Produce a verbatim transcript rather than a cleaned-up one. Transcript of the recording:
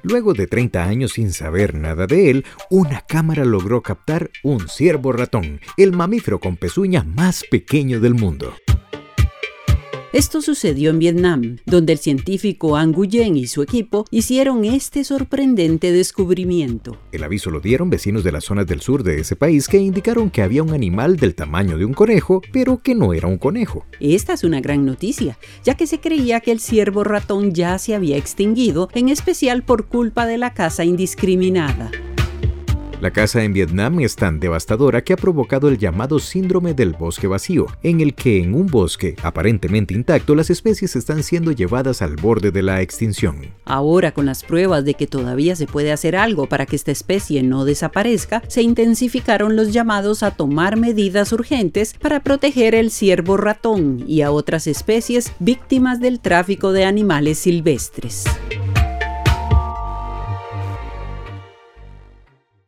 Luego de treinta años sin saber nada de él, una cámara logró captar un ciervo ratón, el mamífero con pezuñas más pequeño del mundo. Esto sucedió en Vietnam, donde el científico Anh Nguyen y su equipo hicieron este sorprendente descubrimiento. El aviso lo dieron vecinos de las zonas del sur de ese país que indicaron que había un animal del tamaño de un conejo, pero que no era un conejo. Esta es una gran noticia, ya que se creía que el ciervo ratón ya se había extinguido, en especial por culpa de la caza indiscriminada. La caza en Vietnam es tan devastadora que ha provocado el llamado síndrome del bosque vacío, en el que en un bosque aparentemente intacto las especies están siendo llevadas al borde de la extinción. Ahora, con las pruebas de que todavía se puede hacer algo para que esta especie no desaparezca, se intensificaron los llamados a tomar medidas urgentes para proteger el ciervo ratón y a otras especies víctimas del tráfico de animales silvestres.